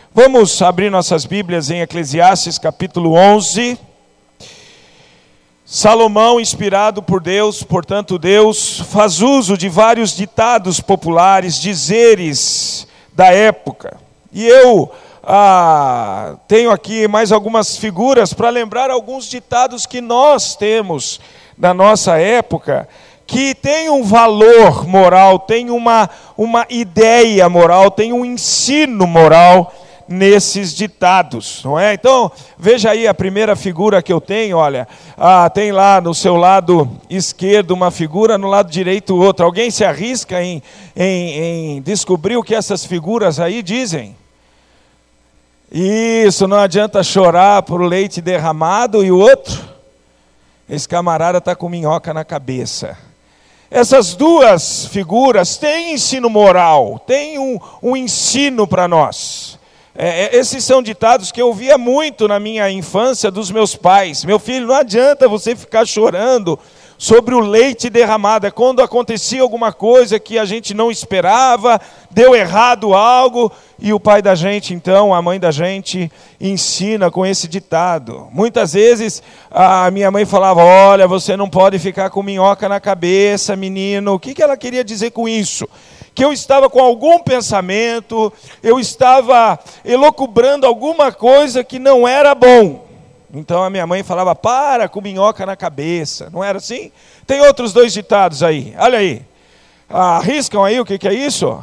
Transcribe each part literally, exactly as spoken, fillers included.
Vamos abrir nossas Bíblias em Eclesiastes capítulo onze. Salomão, inspirado por Deus, portanto Deus, faz uso de vários ditados populares, dizeres da época. E eu ah, tenho aqui mais algumas figuras para lembrar alguns ditados que nós temos na nossa época, que tem um valor moral, tem uma, uma ideia moral, tem um ensino moral nesses ditados, não é? Então, veja aí a primeira figura que eu tenho, olha, ah, tem lá no seu lado esquerdo uma figura, no lado direito outra. Alguém se arrisca em, em, em descobrir o que essas figuras aí dizem? Isso, não adianta chorar por leite derramado. E o outro? Esse camarada está com minhoca na cabeça. Essas duas figuras têm ensino moral, têm um, um ensino para nós. É, esses são ditados que eu ouvia muito na minha infância dos meus pais. Meu filho, não adianta você ficar chorando sobre o leite derramado. É quando acontecia alguma coisa que a gente não esperava, deu errado algo, e o pai da gente, então, a mãe da gente, ensina com esse ditado. Muitas vezes a minha mãe falava: olha, você não pode ficar com minhoca na cabeça, menino. O que que ela queria dizer com isso? Que eu estava com algum pensamento, eu estava elucubrando alguma coisa que não era bom. Então a minha mãe falava: para com minhoca na cabeça. Não era assim? Tem outros dois ditados aí, olha aí. Arriscam aí o que que é isso?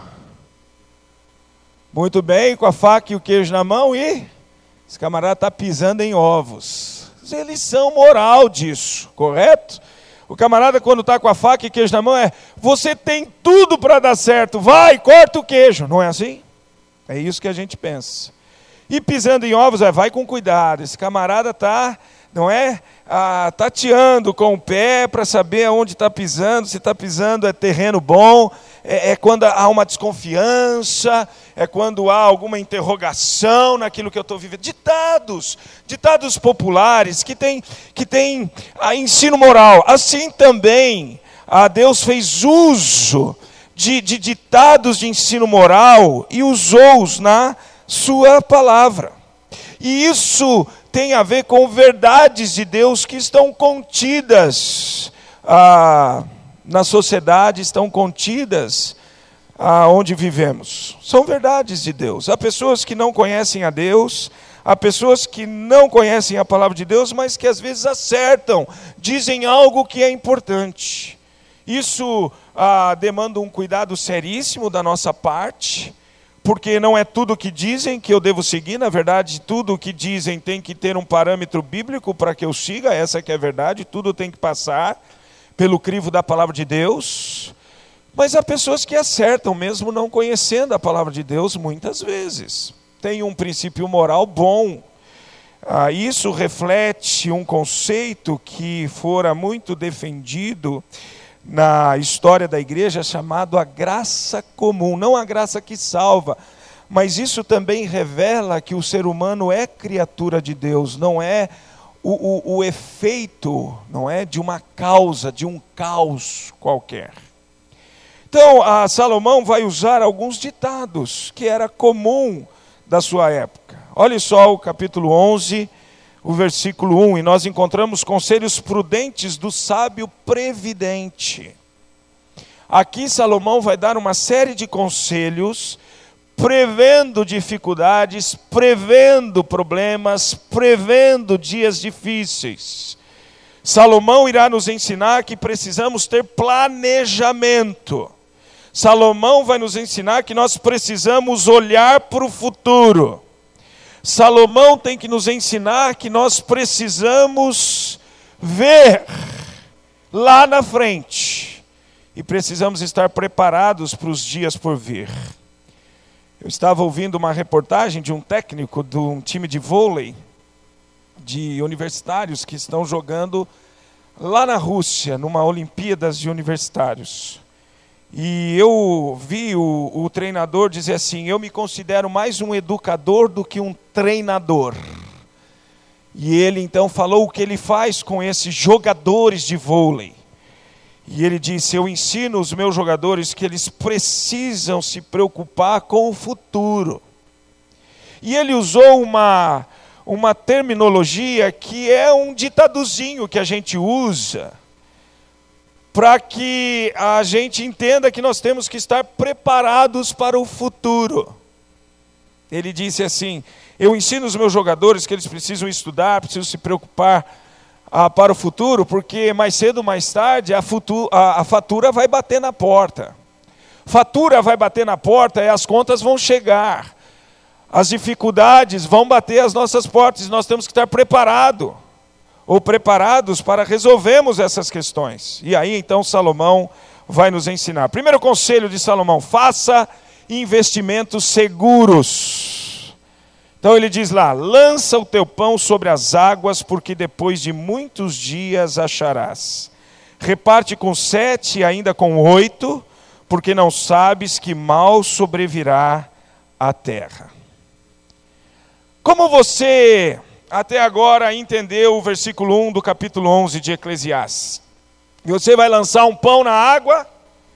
Muito bem, com a faca e o queijo na mão e... esse camarada está pisando em ovos. Isso é lição moral disso, correto? O camarada, quando está com a faca e queijo na mão, é: você tem tudo para dar certo, vai, corta o queijo. Não é assim? É isso que a gente pensa. E pisando em ovos, é: vai com cuidado. Esse camarada está, não é, ah, tateando com o pé para saber aonde está pisando, se está pisando é terreno bom, é, é quando há uma desconfiança, é quando há alguma interrogação naquilo que eu estou vivendo. Ditados, ditados populares que tem, que tem ah, ensino moral. Assim também, ah, Deus fez uso de, de ditados de ensino moral e usou-os na sua palavra. E isso tem a ver com verdades de Deus que estão contidas ah, na sociedade, estão contidas aonde vivemos. São verdades de Deus. Há pessoas que não conhecem a Deus, há pessoas que não conhecem a palavra de Deus, mas que às vezes acertam, dizem algo que é importante. Isso ah, demanda um cuidado seríssimo da nossa parte, porque não é tudo o que dizem que eu devo seguir. Na verdade, tudo o que dizem tem que ter um parâmetro bíblico para que eu siga, essa que é a verdade. Tudo tem que passar pelo crivo da palavra de Deus. Mas há pessoas que acertam mesmo não conhecendo a palavra de Deus muitas vezes. Tem um princípio moral bom. Ah, isso reflete um conceito que fora muito defendido na história da igreja, chamado a graça comum. Não a graça que salva, mas isso também revela que o ser humano é criatura de Deus, não é o, o, o efeito, não é, de uma causa, de um caos qualquer. Então, a Salomão vai usar alguns ditados que era comum da sua época. Olha só o capítulo onze, o versículo um, e nós encontramos conselhos prudentes do sábio previdente. Aqui Salomão vai dar uma série de conselhos, prevendo dificuldades, prevendo problemas, prevendo dias difíceis. Salomão irá nos ensinar que precisamos ter planejamento. Salomão vai nos ensinar que nós precisamos olhar para o futuro. Salomão tem que nos ensinar que nós precisamos ver lá na frente e precisamos estar preparados para os dias por vir. Eu estava ouvindo uma reportagem de um técnico de um time de vôlei de universitários que estão jogando lá na Rússia, numa Olimpíadas de universitários. E eu vi o, o treinador dizer assim: eu me considero mais um educador do que um treinador. E ele então falou o que ele faz com esses jogadores de vôlei. E ele disse: eu ensino os meus jogadores que eles precisam se preocupar com o futuro. E ele usou uma, uma terminologia que é um ditadozinho que a gente usa para que a gente entenda que nós temos que estar preparados para o futuro. Ele disse assim: eu ensino os meus jogadores que eles precisam estudar, precisam se preocupar ah, para o futuro, porque mais cedo ou mais tarde a, futu- a, a fatura vai bater na porta. Fatura vai bater na porta e as contas vão chegar. As dificuldades vão bater às nossas portas e nós temos que estar preparados. Ou preparados para resolvermos essas questões. E aí então Salomão vai nos ensinar. Primeiro conselho de Salomão: faça investimentos seguros. Então ele diz lá: lança o teu pão sobre as águas, porque depois de muitos dias acharás. Reparte com sete e ainda com oito, porque não sabes que mal sobrevirá à terra. Como você até agora entendeu o versículo um do capítulo onze de Eclesiastes? Você vai lançar um pão na água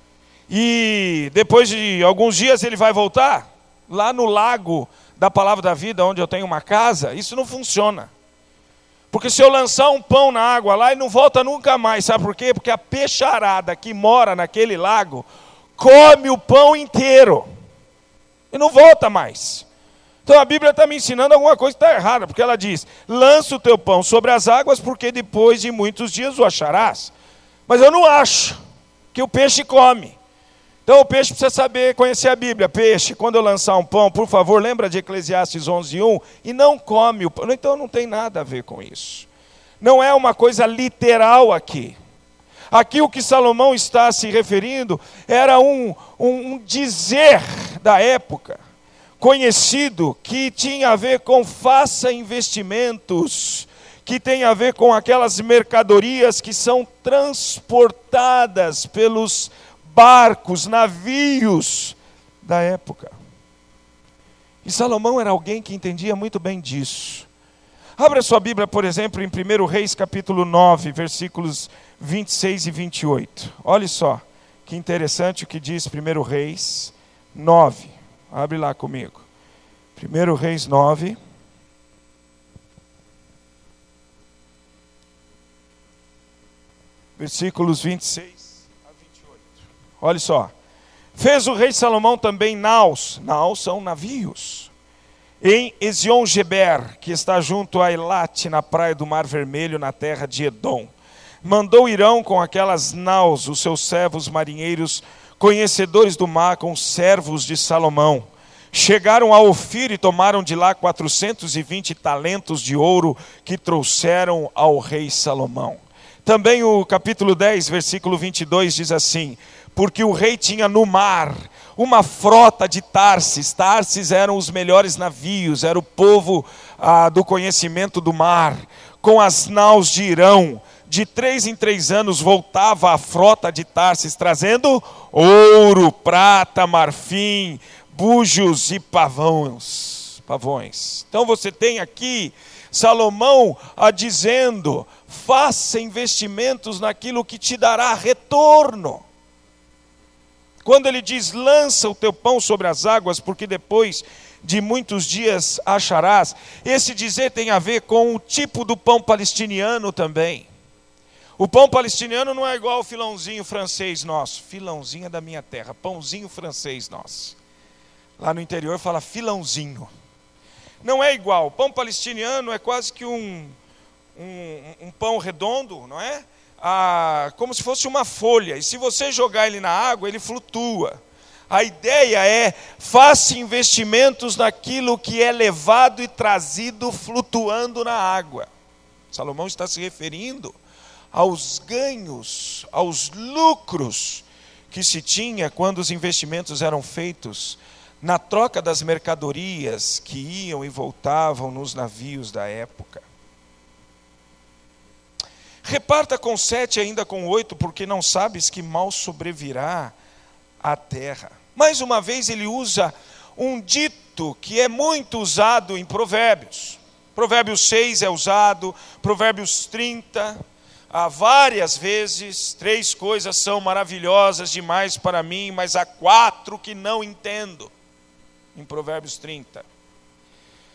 e depois de alguns dias ele vai voltar? Lá no lago da Palavra da Vida, onde eu tenho uma casa, isso não funciona. Porque se eu lançar um pão na água lá, ele não volta nunca mais. Sabe por quê? Porque a peixarada que mora naquele lago come o pão inteiro e não volta mais. Então a Bíblia está me ensinando alguma coisa que está errada, porque ela diz: lança o teu pão sobre as águas, porque depois de muitos dias o acharás. Mas eu não acho que o peixe come. Então o peixe precisa saber, conhecer a Bíblia. Peixe, quando eu lançar um pão, por favor, lembra de Eclesiastes onze, um, e não come o pão. Então não tem nada a ver com isso. Não é uma coisa literal aqui. Aqui o que Salomão está se referindo era um, um, um dizer da época, conhecido, que tinha a ver com faça investimentos, que tem a ver com aquelas mercadorias que são transportadas pelos barcos, navios da época. E Salomão era alguém que entendia muito bem disso. Abra sua Bíblia, por exemplo, em primeiro Reis, capítulo nove, versículos vinte e seis e vinte e oito. Olha só, que interessante o que diz primeiro Reis nove. Abre lá comigo. primeiro Reis nove. Versículos vinte e seis a vinte e oito. Olha só. Fez o rei Salomão também naus. Naus são navios. Em Ezion-Geber, que está junto a Elate, na praia do Mar Vermelho, na terra de Edom. Mandou Irão com aquelas naus, os seus servos marinheiros, conhecedores do mar, com servos de Salomão. Chegaram a Ofir e tomaram de lá quatrocentos e vinte talentos de ouro que trouxeram ao rei Salomão. Também o capítulo dez, versículo vinte e dois diz assim: porque o rei tinha no mar uma frota de Tarsis. Tarsis eram os melhores navios, era o povo ah, do conhecimento do mar, com as naus de Irão. De três em três anos voltava a frota de Tarsis, trazendo ouro, prata, marfim, bujos e pavões. pavões. Então você tem aqui Salomão a dizendo: faça investimentos naquilo que te dará retorno. Quando ele diz: lança o teu pão sobre as águas, porque depois de muitos dias acharás, esse dizer tem a ver com o tipo do pão palestiniano também. O pão palestiniano não é igual ao filãozinho francês nosso. Filãozinho é da minha terra, pãozinho francês nosso. Lá no interior fala filãozinho. Não é igual. O pão palestiniano é quase que um, um, um pão redondo, não é? Ah, como se fosse uma folha. E se você jogar ele na água, ele flutua. A ideia é: faça investimentos naquilo que é levado e trazido flutuando na água. Salomão está se referindo aos ganhos, aos lucros que se tinha quando os investimentos eram feitos na troca das mercadorias que iam e voltavam nos navios da época. Reparta com sete ainda com oito, porque não sabes que mal sobrevirá à terra. Mais uma vez ele usa um dito que é muito usado em Provérbios. Provérbios seis é usado, Provérbios trinta, há várias vezes. Três coisas são maravilhosas demais para mim, mas há quatro que não entendo. Em Provérbios trinta.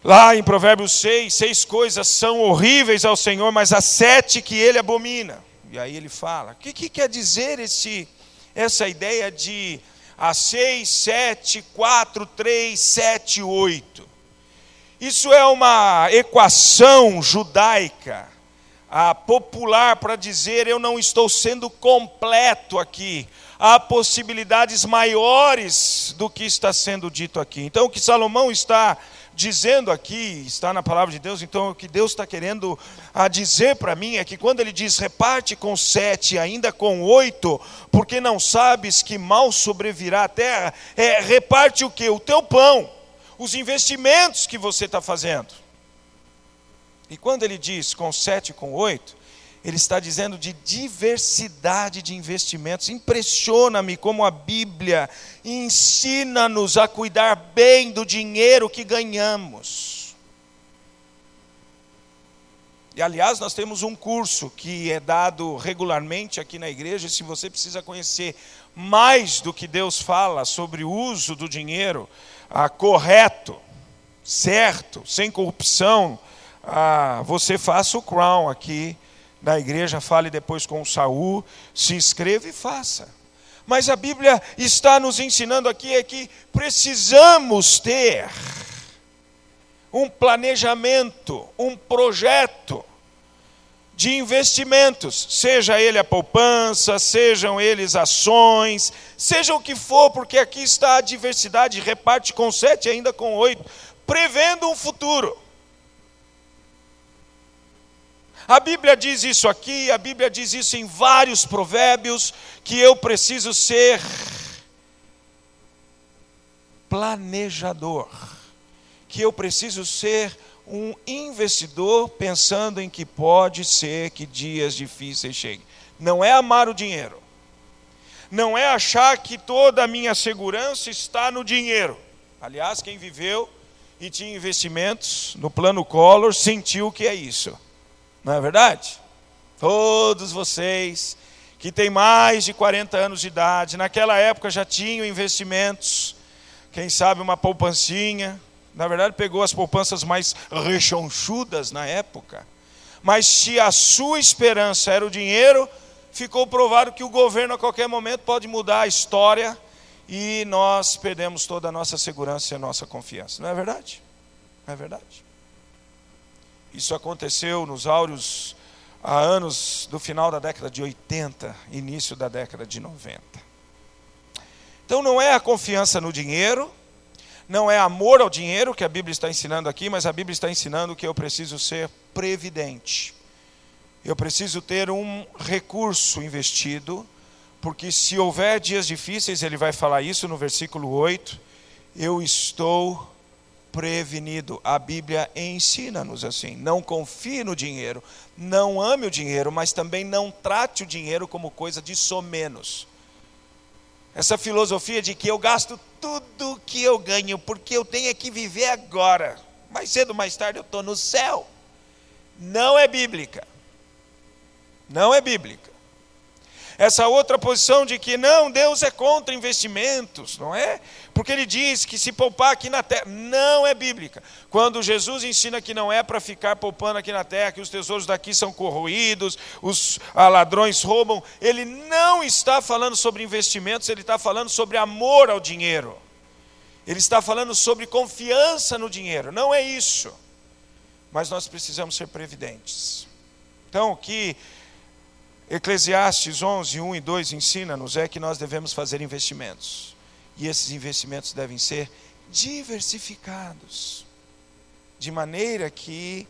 Lá em Provérbios seis, seis coisas são horríveis ao Senhor, mas há sete que Ele abomina. E aí ele fala, o que, que quer dizer esse, essa ideia de a seis, sete, quatro, três, sete, oito? Isso é uma equação judaica, a popular, para dizer eu não estou sendo completo aqui. Há possibilidades maiores do que está sendo dito aqui. Então o que Salomão está dizendo aqui, está na palavra de Deus, então o que Deus está querendo a dizer para mim é que quando ele diz reparte com sete, ainda com oito, porque não sabes que mal sobrevirá à terra, é reparte o quê? O teu pão, os investimentos que você está fazendo. E quando ele diz com sete e com oito, ele está dizendo de diversidade de investimentos. Impressiona-me como a Bíblia ensina-nos a cuidar bem do dinheiro que ganhamos. E aliás, nós temos um curso que é dado regularmente aqui na igreja. Se você precisa conhecer mais do que Deus fala sobre o uso do dinheiro ah, correto, certo, sem corrupção, ah, você faça o Crown aqui da igreja, fale depois com o Saul, se inscreva e faça. Mas a Bíblia está nos ensinando aqui é que precisamos ter um planejamento, um projeto de investimentos, seja ele a poupança, sejam eles ações, seja o que for, porque aqui está a diversidade, reparte com sete, ainda com oito, prevendo um futuro. A Bíblia diz isso aqui, a Bíblia diz isso em vários provérbios, que eu preciso ser planejador, que eu preciso ser um investidor pensando em que pode ser que dias difíceis cheguem. Não é amar o dinheiro, não é achar que toda a minha segurança está no dinheiro. Aliás, quem viveu e tinha investimentos no plano Collor sentiu que é isso. Não é verdade? Todos vocês que têm mais de quarenta anos de idade, naquela época já tinham investimentos, quem sabe uma poupancinha, na verdade pegou as poupanças mais rechonchudas na época, mas se a sua esperança era o dinheiro, ficou provado que o governo a qualquer momento pode mudar a história e nós perdemos toda a nossa segurança e a nossa confiança. Não é verdade? Não é verdade? Isso aconteceu nos áureos há anos do final da década de oitenta, início da década de noventa. Então não é a confiança no dinheiro, não é amor ao dinheiro que a Bíblia está ensinando aqui, mas a Bíblia está ensinando que eu preciso ser previdente. Eu preciso ter um recurso investido, porque se houver dias difíceis, ele vai falar isso no versículo oito, eu estou prevenido. A Bíblia ensina-nos assim, não confie no dinheiro, não ame o dinheiro, mas também não trate o dinheiro como coisa de somenos. Essa filosofia de que eu gasto tudo que eu ganho, porque eu tenho que viver agora, mais cedo ou mais tarde eu estou no céu, não é bíblica, não é bíblica. Essa outra posição de que não, Deus é contra investimentos, não é? Porque ele diz que se poupar aqui na terra, não é bíblica. Quando Jesus ensina que não é para ficar poupando aqui na terra, que os tesouros daqui são corroídos, os ladrões roubam, ele não está falando sobre investimentos, ele está falando sobre amor ao dinheiro. Ele está falando sobre confiança no dinheiro, não é isso. Mas nós precisamos ser previdentes. Então, o que Eclesiastes onze, um e dois ensina-nos é que nós devemos fazer investimentos. E esses investimentos devem ser diversificados, de maneira que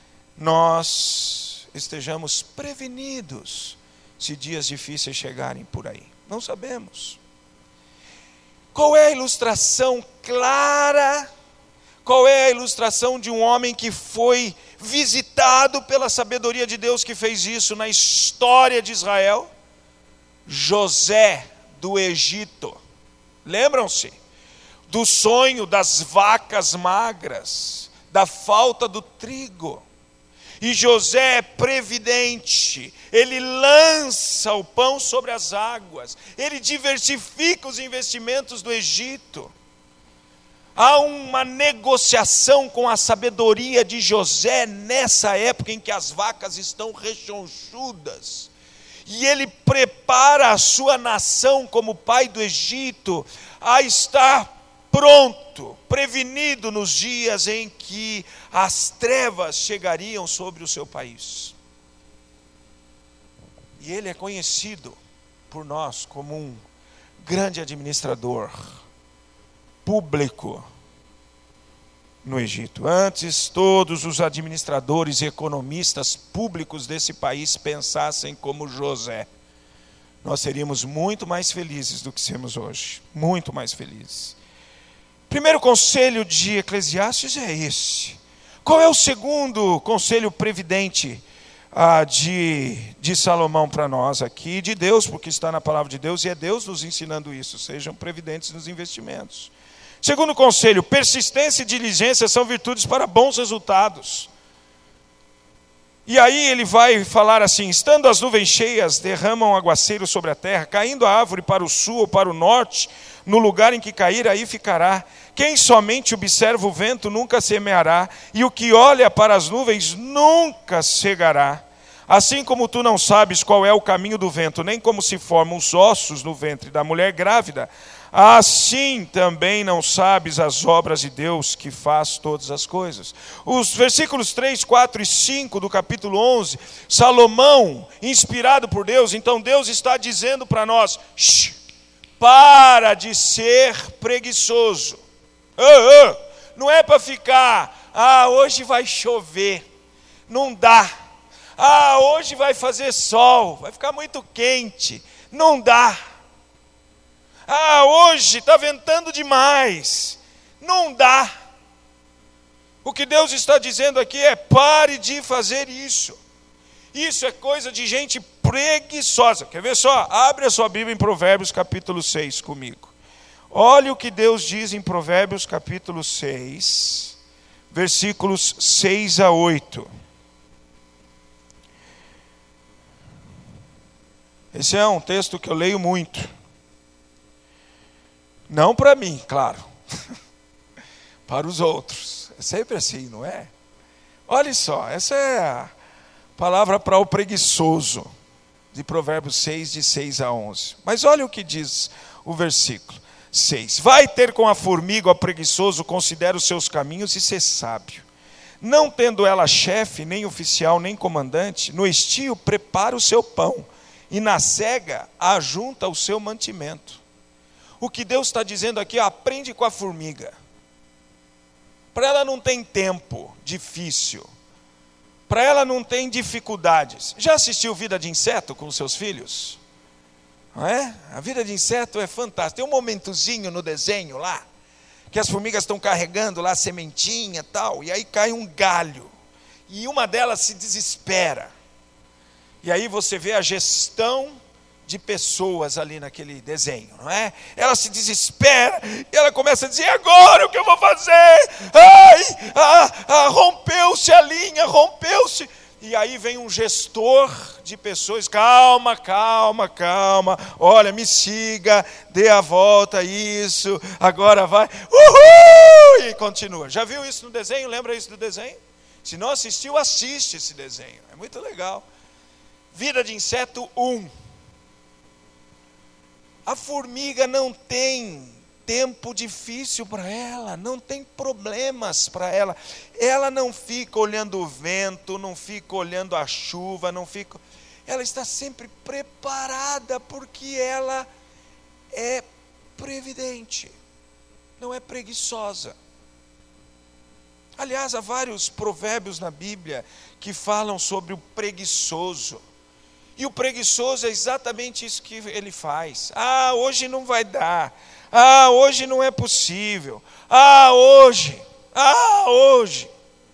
nós estejamos prevenidos se dias difíceis chegarem por aí. Não sabemos. Qual é a ilustração clara? Qual é a ilustração de um homem que foi visitado pela sabedoria de Deus, que fez isso na história de Israel? José do Egito. Lembram-se do sonho das vacas magras, da falta do trigo. E José é previdente, ele lança o pão sobre as águas, ele diversifica os investimentos do Egito. Há uma negociação com a sabedoria de José nessa época em que as vacas estão rechonchudas. E ele prepara a sua nação como pai do Egito a estar pronto, prevenido nos dias em que as trevas chegariam sobre o seu país. E ele é conhecido por nós como um grande administrador público no Egito. Antes, todos os administradores e economistas públicos desse país pensassem como José, nós seríamos muito mais felizes do que somos hoje. Muito mais felizes. Primeiro conselho de Eclesiastes é esse. Qual é o segundo conselho previdente ah, de, de Salomão para nós aqui? De Deus, porque está na palavra de Deus, e é Deus nos ensinando isso. Sejam previdentes nos investimentos. Segundo conselho, persistência e diligência são virtudes para bons resultados. E aí ele vai falar assim: estando as nuvens cheias, derramam aguaceiro sobre a terra, caindo a árvore para o sul ou para o norte, no lugar em que cair, aí ficará. Quem somente observa o vento nunca semeará, e o que olha para as nuvens nunca cegará. Assim como tu não sabes qual é o caminho do vento, nem como se formam os ossos no ventre da mulher grávida, assim também não sabes as obras de Deus que faz todas as coisas. Os versículos três, quatro e cinco do capítulo onze, Salomão, inspirado por Deus, então Deus está dizendo para nós: shh, para de ser preguiçoso. Oh, oh, não é para ficar, ah, hoje vai chover, não dá. Ah, hoje vai fazer sol, vai ficar muito quente, não dá. Ah, hoje está ventando demais, não dá. O que Deus está dizendo aqui é: pare de fazer isso. Isso é coisa de gente preguiçosa. Quer ver só? Abre a sua Bíblia em Provérbios capítulo seis comigo. Olha o que Deus diz em Provérbios capítulo seis, versículos seis a oito. Esse é um texto que eu leio muito. Não para mim, claro. Para os outros. É sempre assim, não é? Olha só, essa é a palavra para o preguiçoso, de Provérbios seis, de seis a onze. Mas olha o que diz o versículo seis. Vai ter com a formiga, o preguiçoso, considera os seus caminhos e ser sábio. Não tendo ela chefe, nem oficial, nem comandante, no estio prepara o seu pão, e na cega ajunta o seu mantimento. O que Deus está dizendo aqui: aprende com a formiga. Para ela não tem tempo difícil. Para ela não tem dificuldades. Já assistiu Vida de Inseto com os seus filhos? Não é? A vida de inseto é fantástica. Tem um momentozinho no desenho lá, que as formigas estão carregando lá sementinha e tal, e aí cai um galho. E uma delas se desespera. E aí você vê a gestão de pessoas ali naquele desenho, não é? Ela se desespera e ela começa a dizer: agora o que eu vou fazer? Ai, ah, ah, rompeu-se a linha, rompeu-se. E aí vem um gestor de pessoas: calma, calma, calma, olha, me siga, dê a volta, isso, agora vai, uhul! E continua. Já viu isso no desenho? Lembra isso do desenho? Se não assistiu, assiste esse desenho, é muito legal. Vida de Inseto um. A formiga não tem tempo difícil para ela, não tem problemas para ela. Ela não fica olhando o vento, não fica olhando a chuva, não fica... Ela está sempre preparada, porque ela é previdente, não é preguiçosa. Aliás, há vários provérbios na Bíblia que falam sobre o preguiçoso. E o preguiçoso é exatamente isso que ele faz. Ah, hoje não vai dar. Ah, hoje não é possível. Ah, hoje. Ah, hoje.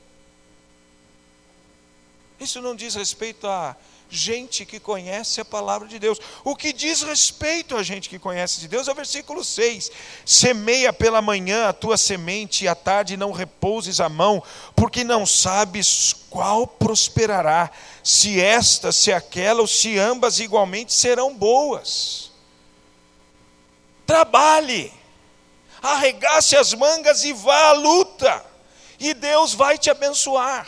Isso não diz respeito a gente que conhece a palavra de Deus. O que diz respeito a gente que conhece de Deus é o versículo seis. Semeia pela manhã a tua semente, e à tarde não repouses a mão, porque não sabes qual prosperará, se esta, se aquela, ou se ambas igualmente serão boas. Trabalhe, arregace as mangas e vá à luta, e Deus vai te abençoar.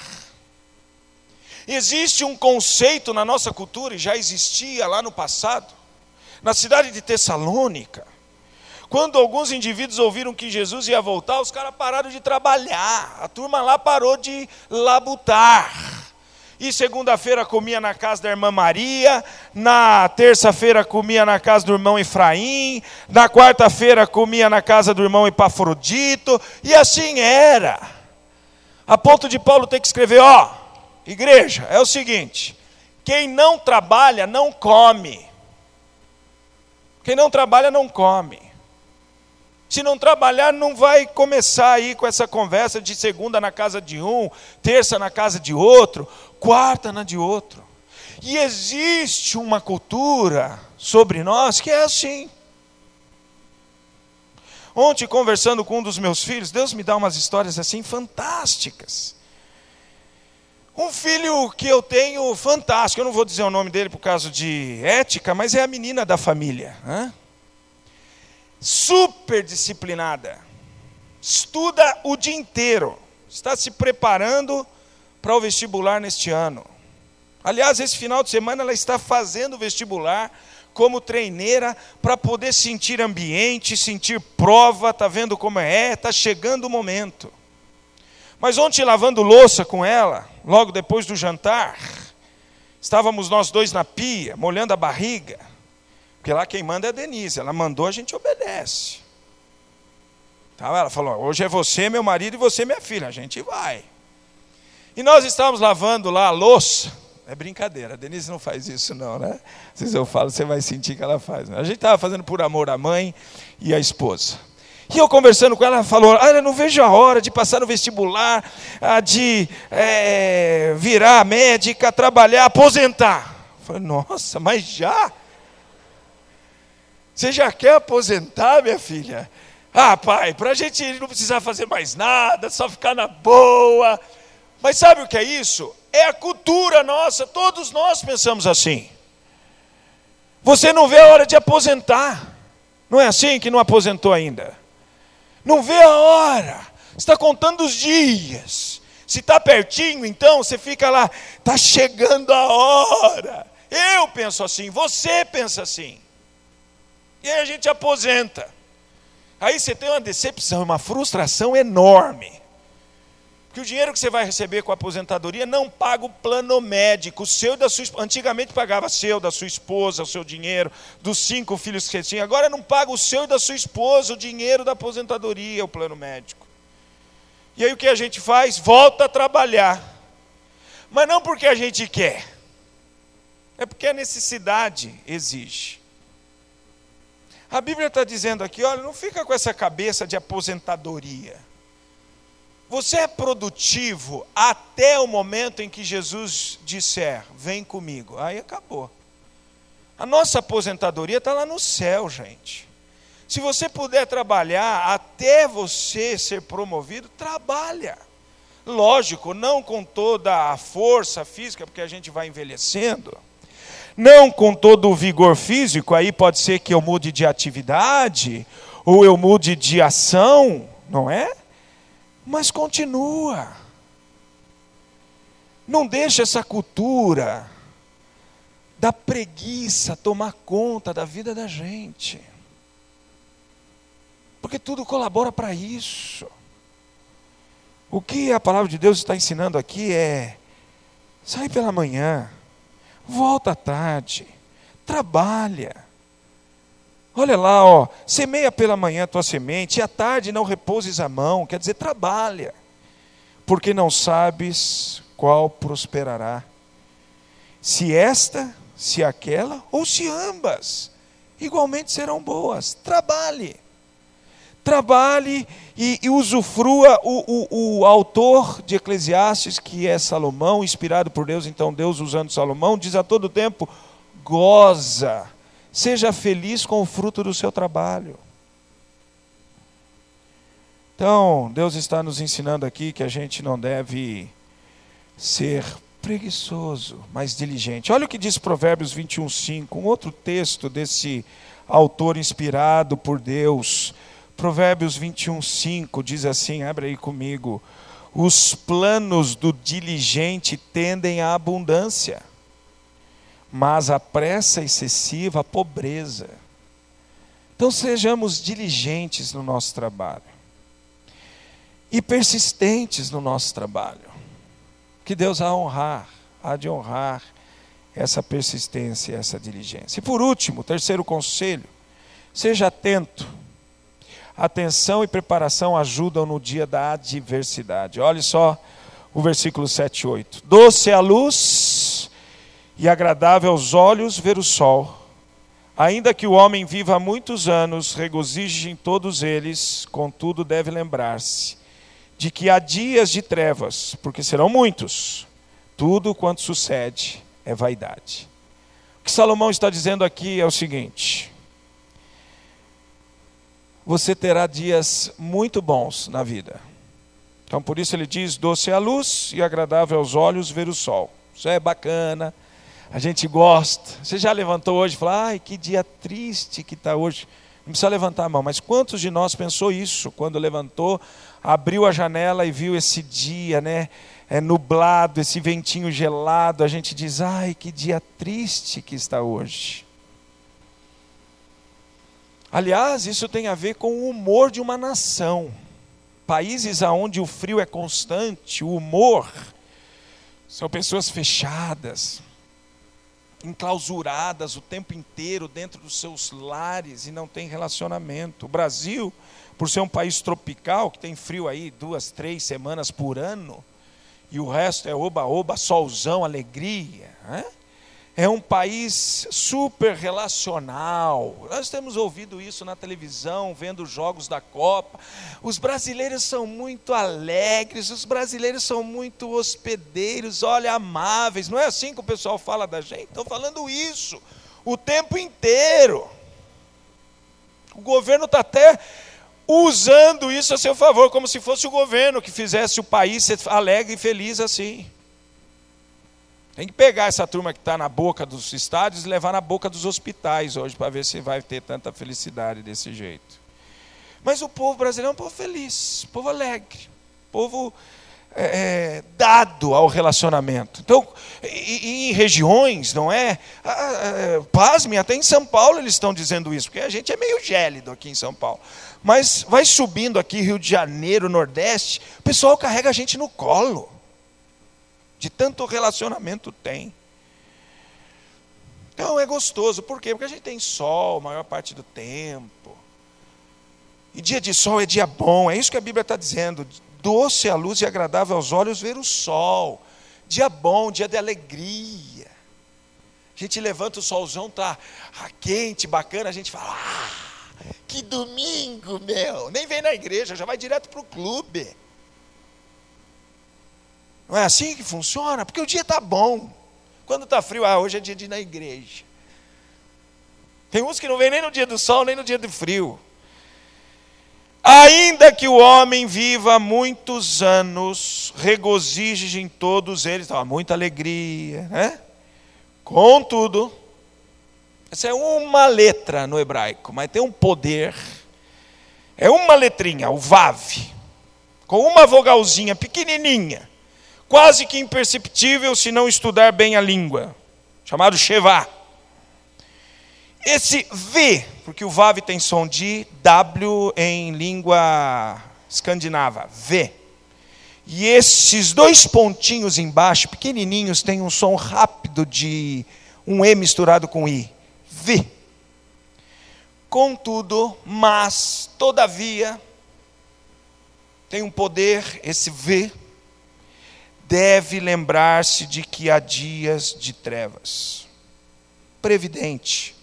Existe um conceito na nossa cultura, e já existia lá no passado, na cidade de Tessalônica, quando alguns indivíduos ouviram que Jesus ia voltar, os caras pararam de trabalhar, a turma lá parou de labutar. E segunda-feira comia na casa da irmã Maria, na terça-feira comia na casa do irmão Efraim, na quarta-feira comia na casa do irmão Epafrodito, e assim era. A ponto de Paulo ter que escrever, ó, igreja, é o seguinte, quem não trabalha não come. Quem não trabalha não come. Se não trabalhar, não vai começar aí com essa conversa de segunda na casa de um, terça na casa de outro, quarta na de outro. E existe uma cultura sobre nós que é assim. Ontem, conversando com um dos meus filhos, Deus me dá umas histórias assim fantásticas. Um filho que eu tenho fantástico, eu não vou dizer o nome dele por causa de ética, mas é a menina da família, né? Super disciplinada, estuda o dia inteiro, está se preparando para o vestibular neste ano. Aliás, esse final de semana ela está fazendo vestibular como treineira para poder sentir ambiente, sentir prova, está vendo como é, está chegando o momento. Mas ontem lavando louça com ela, logo depois do jantar, estávamos nós dois na pia, molhando a barriga, porque lá quem manda é a Denise, ela mandou, a gente obedece. Então ela falou, hoje é você, meu marido, e você, minha filha, a gente vai. E nós estávamos lavando lá a louça, é brincadeira, a Denise não faz isso não, né? Se eu falo, você vai sentir que ela faz. Né? A gente estava fazendo por amor à mãe e à esposa. E eu conversando com ela, ela falou, ah, eu não vejo a hora de passar no vestibular, de é, virar médica, trabalhar, aposentar. Eu falei, nossa, mas já? Você já quer aposentar, minha filha? Ah, pai, para a gente não precisar fazer mais nada, só ficar na boa. Mas sabe o que é isso? É a cultura nossa, todos nós pensamos assim. Você não vê a hora de aposentar. Não é assim que não aposentou ainda? Não vê a hora. Está contando os dias. Se está pertinho, então, você fica lá, está chegando a hora. Eu penso assim, você pensa assim. E aí a gente aposenta. Aí você tem uma decepção, uma frustração enorme. Porque o dinheiro que você vai receber com a aposentadoria não paga o plano médico, o seu e da sua esposa. Antigamente pagava seu, da sua esposa, o seu dinheiro, dos cinco filhos que você tinha. Agora não paga o seu e da sua esposa, o dinheiro da aposentadoria, o plano médico. E aí o que a gente faz? Volta a trabalhar. Mas não porque a gente quer. É porque a necessidade exige. A Bíblia está dizendo aqui, olha, não fica com essa cabeça de aposentadoria. Você é produtivo até o momento em que Jesus disser, vem comigo. Aí acabou. A nossa aposentadoria está lá no céu, gente. Se você puder trabalhar até você ser promovido, trabalha. Lógico, não com toda a força física, porque a gente vai envelhecendo. Não com todo o vigor físico, aí pode ser que eu mude de atividade, ou eu mude de ação, não é? Mas continua. Não deixa essa cultura da preguiça tomar conta da vida da gente. Porque tudo colabora para isso. O que a palavra de Deus está ensinando aqui é, sai pela manhã, volta à tarde, trabalha. Olha lá, ó, semeia pela manhã a tua semente, e à tarde não repouses a mão, quer dizer, trabalha, porque não sabes qual prosperará, se esta, se aquela, ou se ambas, igualmente serão boas. Trabalhe, trabalhe e, e usufrua. O, o, o autor de Eclesiastes, que é Salomão, inspirado por Deus, então Deus usando Salomão, diz a todo tempo, goza, seja feliz com o fruto do seu trabalho. Então, Deus está nos ensinando aqui que a gente não deve ser preguiçoso, mas diligente. Olha o que diz Provérbios vinte e um, cinco, um outro texto desse autor inspirado por Deus. Provérbios vinte e um, cinco diz assim, abre aí comigo: os planos do diligente tendem à abundância, mas a pressa excessiva à pobreza. Então sejamos diligentes no nosso trabalho e persistentes no nosso trabalho, que Deus há honrar, há de honrar essa persistência, essa diligência. E por último, terceiro conselho: seja atento. Atenção e preparação ajudam no dia da adversidade. Olhe só o versículo sete e oito. Doce é a luz e agradável aos olhos ver o sol. Ainda que o homem viva muitos anos, regozije em todos eles, contudo deve lembrar-se de que há dias de trevas, porque serão muitos. Tudo quanto sucede é vaidade. O que Salomão está dizendo aqui é o seguinte: você terá dias muito bons na vida. Então por isso ele diz: doce é a luz e agradável aos olhos ver o sol. Isso é bacana, a gente gosta. Você já levantou hoje e falou: ai, que dia triste que está hoje. Não precisa levantar a mão, mas quantos de nós pensou isso quando levantou, abriu a janela e viu esse dia, né, é nublado, esse ventinho gelado? A gente diz: ai, que dia triste que está hoje. Aliás, isso tem a ver com o humor de uma nação. Países onde o frio é constante, o humor, são pessoas fechadas, enclausuradas o tempo inteiro dentro dos seus lares e não tem relacionamento. O Brasil, por ser um país tropical, que tem frio aí duas, três semanas por ano, e o resto é oba-oba, solzão, alegria, né? É um país super relacional. Nós temos ouvido isso na televisão, vendo os jogos da Copa. Os brasileiros são muito alegres, os brasileiros são muito hospedeiros, olha, amáveis. Não é assim que o pessoal fala da gente? Estão falando isso o tempo inteiro. O governo está até usando isso a seu favor, como se fosse o governo que fizesse o país ser alegre e feliz assim. Tem que pegar essa turma que está na boca dos estádios e levar na boca dos hospitais hoje, para ver se vai ter tanta felicidade desse jeito. Mas o povo brasileiro é um povo feliz, povo alegre, povo é, dado ao relacionamento. Então, e, e em regiões, não é? Ah, pasmem, até em São Paulo eles estão dizendo isso, porque a gente é meio gélido aqui em São Paulo. Mas vai subindo aqui, Rio de Janeiro, Nordeste, o pessoal carrega a gente no colo. De tanto relacionamento tem. Então é gostoso. Por quê? Porque a gente tem sol a maior parte do tempo. E dia de sol é dia bom. É isso que a Bíblia está dizendo. Doce a luz e agradável aos olhos ver o sol. Dia bom, dia de alegria. A gente levanta, o solzão está quente, bacana. A gente fala: ah, que domingo, meu. Nem vem na igreja, já vai direto para o clube. Não é assim que funciona? Porque o dia está bom. Quando está frio, ah, hoje é dia de ir na igreja. Tem uns que não vêm nem no dia do sol, nem no dia do frio. Ainda que o homem viva muitos anos, regozije em todos eles, então, muita alegria, né? Contudo, essa é uma letra no hebraico, mas tem um poder. É uma letrinha, o vav, com uma vogalzinha pequenininha, quase que imperceptível se não estudar bem a língua, chamado Shevá. Esse V, porque o Vav tem som de W em língua escandinava, V. E esses dois pontinhos embaixo, pequenininhos, têm um som rápido de um E misturado com I. V. Contudo, mas, todavia, tem um poder, esse V, deve lembrar-se de que há dias de trevas. Previdente.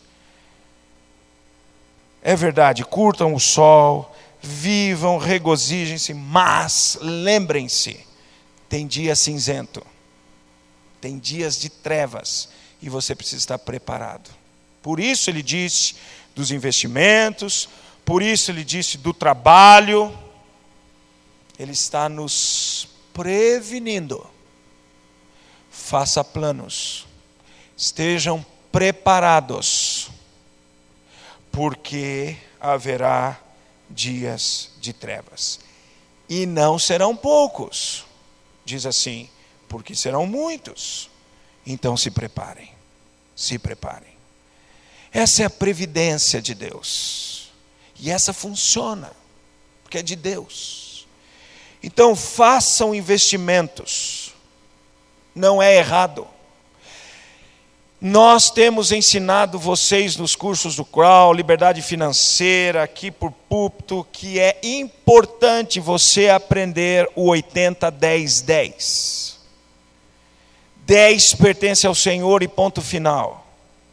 É verdade, curtam o sol, vivam, regozijem-se, mas lembrem-se, tem dia cinzento, tem dias de trevas, e você precisa estar preparado. Por isso ele disse dos investimentos, por isso ele disse do trabalho, ele está nos prevenindo. Faça planos, estejam preparados, porque haverá dias de trevas. E não serão poucos, diz assim, porque serão muitos. Então se preparem, se preparem. Essa é a previdência de Deus. E essa funciona, porque é de Deus. Então façam investimentos. Não é errado. Nós temos ensinado vocês nos cursos do Crawl, Liberdade Financeira, aqui por púlpito, que é importante você aprender o oitenta, dez, dez. dez pertence ao Senhor e ponto final.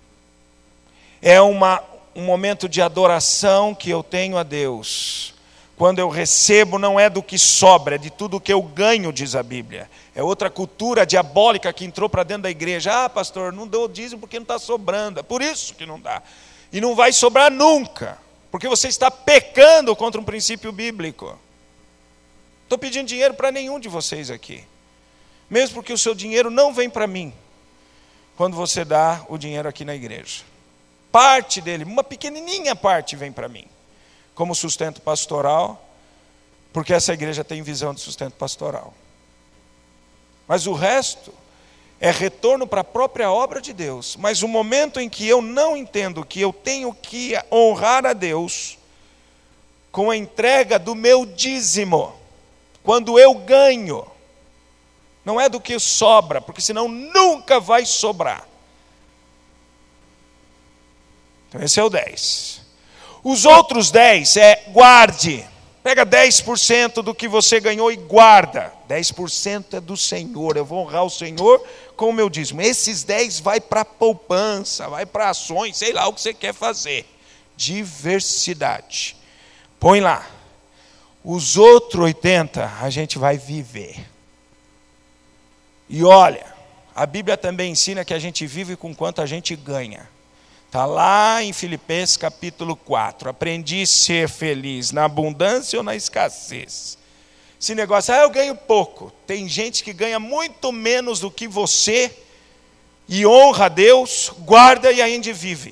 É uma, um momento de adoração que eu tenho a Deus. Quando eu recebo, não é do que sobra, é de tudo que eu ganho, diz a Bíblia. É outra cultura diabólica que entrou para dentro da igreja. Ah, pastor, não deu dízimo porque não está sobrando. É por isso que não dá. E não vai sobrar nunca. Porque você está pecando contra um princípio bíblico. Estou pedindo dinheiro para nenhum de vocês aqui. Mesmo porque o seu dinheiro não vem para mim. Quando você dá o dinheiro aqui na igreja. Parte dele, uma pequenininha parte vem para mim. Como sustento pastoral. Porque essa igreja tem visão de sustento pastoral. Mas o resto é retorno para a própria obra de Deus. Mas o momento em que eu não entendo que eu tenho que honrar a Deus com a entrega do meu dízimo, quando eu ganho, não é do que sobra, porque senão nunca vai sobrar. Então esse é o dez. Os outros dez é guarde. Pega dez por cento do que você ganhou e guarda. dez por cento é do Senhor. Eu vou honrar o Senhor com o meu dízimo. Esses dez vai para poupança, vai para ações, sei lá o que você quer fazer. Diversidade. Põe lá. Os outros oitenta a gente vai viver. E olha, a Bíblia também ensina que a gente vive com quanto a gente ganha. Está lá em Filipenses capítulo quatro. Aprendi a ser feliz na abundância ou na escassez. Esse negócio, ah, eu ganho pouco. Tem gente que ganha muito menos do que você e honra a Deus, guarda e ainda vive.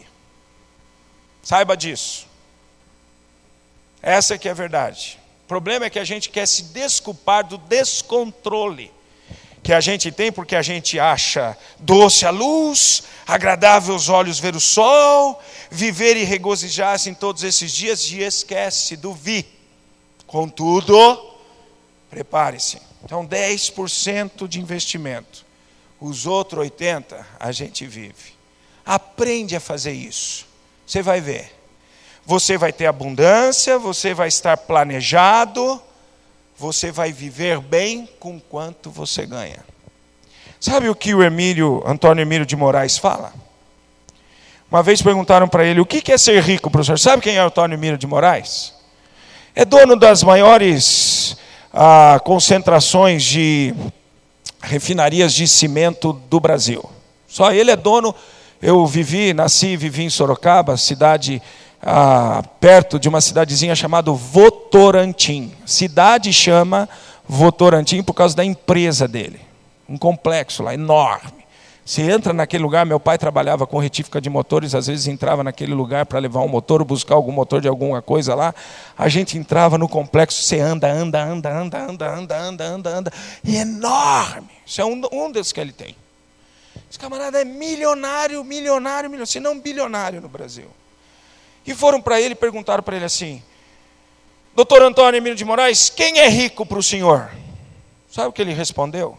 Saiba disso. Essa que é a verdade. O problema é que a gente quer se desculpar do descontrole que a gente tem, porque a gente acha doce a luz, agradável aos olhos ver o sol, viver e regozijar-se em todos esses dias, e esquece do vi. Contudo, prepare-se. Então dez por cento de investimento. Os outros oitenta por cento a gente vive. Aprende a fazer isso. Você vai ver. Você vai ter abundância, você vai estar planejado, você vai viver bem com quanto você ganha. Sabe o que o Emílio, Antônio Emílio de Moraes fala? Uma vez perguntaram para ele, o que é ser rico, professor? Sabe quem é Antônio Emílio de Moraes? É dono das maiores ah, concentrações de refinarias de cimento do Brasil. Só ele é dono. Eu vivi, nasci e vivi em Sorocaba, cidade... Ah, perto de uma cidadezinha chamada Votorantim. Cidade chama Votorantim por causa da empresa dele. Um complexo lá, enorme. Você entra naquele lugar, meu pai trabalhava com retífica de motores, às vezes entrava naquele lugar para levar um motor, buscar algum motor de alguma coisa lá. A gente entrava no complexo, você anda, anda, anda, anda, anda, anda, anda, anda, anda. E enorme. Isso é um, um desses que ele tem. Esse camarada é milionário, milionário, milionário, se não bilionário no Brasil. E foram para ele e perguntaram para ele assim, doutor Antônio Emílio de Moraes, quem é rico para o senhor? Sabe o que ele respondeu?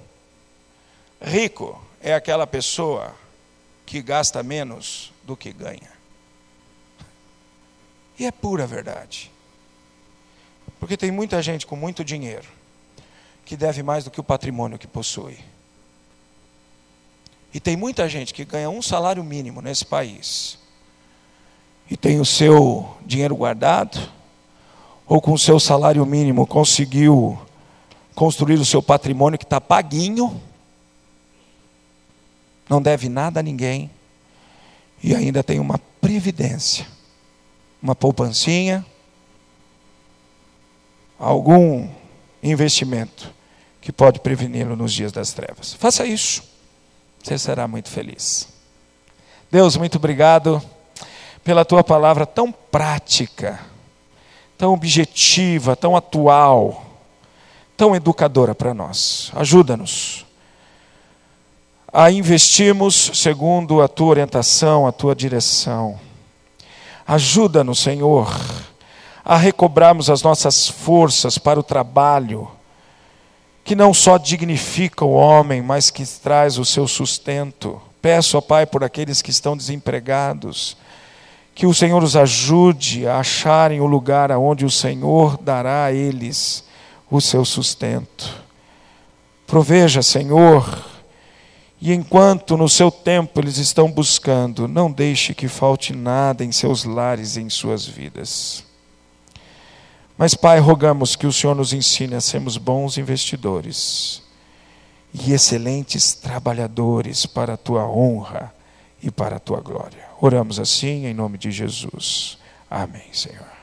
Rico é aquela pessoa que gasta menos do que ganha. E é pura verdade. Porque tem muita gente com muito dinheiro que deve mais do que o patrimônio que possui. E tem muita gente que ganha um salário mínimo nesse país e tem o seu dinheiro guardado, ou com o seu salário mínimo conseguiu construir o seu patrimônio que está paguinho, não deve nada a ninguém, e ainda tem uma previdência, uma poupancinha, algum investimento que pode preveni-lo nos dias das trevas. Faça isso, você será muito feliz. Deus, muito obrigado pela tua palavra tão prática, tão objetiva, tão atual, tão educadora para nós. Ajuda-nos a investirmos segundo a tua orientação, a tua direção. Ajuda-nos, Senhor, a recobrarmos as nossas forças para o trabalho, que não só dignifica o homem, mas que traz o seu sustento. Peço, ó Pai, por aqueles que estão desempregados, que o Senhor os ajude a acharem o lugar aonde o Senhor dará a eles o seu sustento. Proveja, Senhor, e enquanto no seu tempo eles estão buscando, não deixe que falte nada em seus lares e em suas vidas. Mas, Pai, rogamos que o Senhor nos ensine a sermos bons investidores e excelentes trabalhadores para a tua honra e para a tua glória. Oramos assim em nome de Jesus. Amém, Senhor.